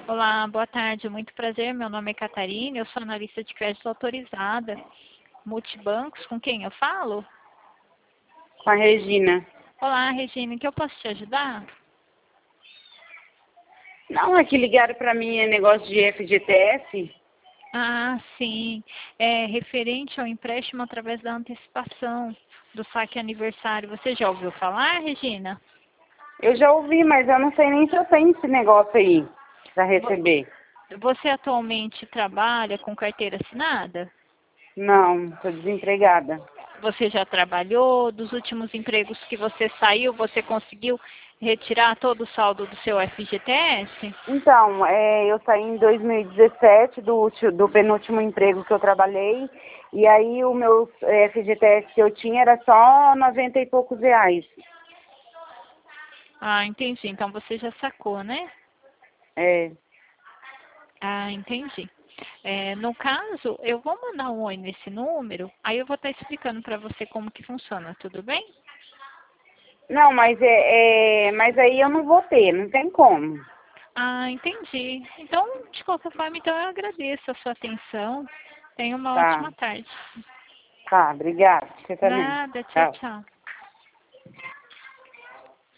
Olá, boa tarde, muito prazer. Meu nome é Catarina, eu sou analista de crédito autorizada, multibancos. Com quem eu falo? Com a Regina. Olá, Regina, em que eu posso te ajudar? Não, é que ligaram para mim é negócio de FGTS. Ah, sim, é referente ao empréstimo através da antecipação do saque aniversário. Você já ouviu falar, Regina? Eu já ouvi, mas eu não sei nem se eu tenho esse negócio aí para receber. Você atualmente trabalha com carteira assinada? Não, estou desempregada. Você já trabalhou? Dos últimos empregos que você saiu, você conseguiu retirar todo o saldo do seu FGTS? Então, eu saí em 2017 do penúltimo emprego que eu trabalhei, e aí o meu FGTS que eu tinha era só 90 e poucos reais. Ah, entendi. Então você já sacou, né? É, Ah, entendi. No caso, eu vou mandar um oi nesse número, aí eu vou estar explicando para você como que funciona, tudo bem? não, mas aí eu não vou ter, não tem como. Ah, entendi. Então, de qualquer forma, então eu agradeço a sua atenção. Tenha uma Tá, ótima tarde. tá, obrigada. Você também. Nada, tchau, Tchau. tchau.